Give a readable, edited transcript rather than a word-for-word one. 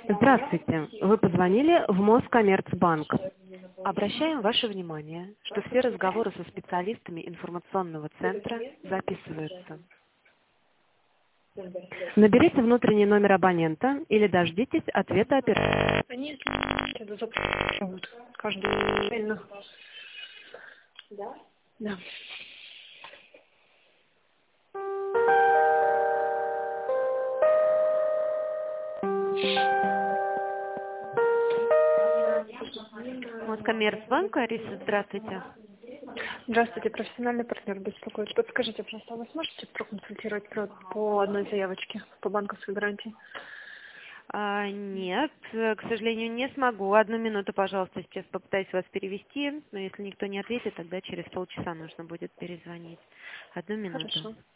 Здравствуйте. Вы позвонили в Москоммерцбанк. Обращаем ваше внимание, что все разговоры со специалистами информационного центра записываются. Наберите внутренний номер абонента или дождитесь ответа оператора. Они это запрашивают каждую отдельно. Да? Да. Москоммерцбанк, Ариса, здравствуйте. Здравствуйте, профессиональный партнер беспокоит. Подскажите, пожалуйста, вы сможете проконсультировать по одной заявочке по банковской гарантии? Нет, к сожалению, не смогу. Одну минуту, пожалуйста, сейчас попытаюсь вас перевести, но если никто не ответит, тогда через полчаса нужно будет перезвонить. Одну минуту. Хорошо.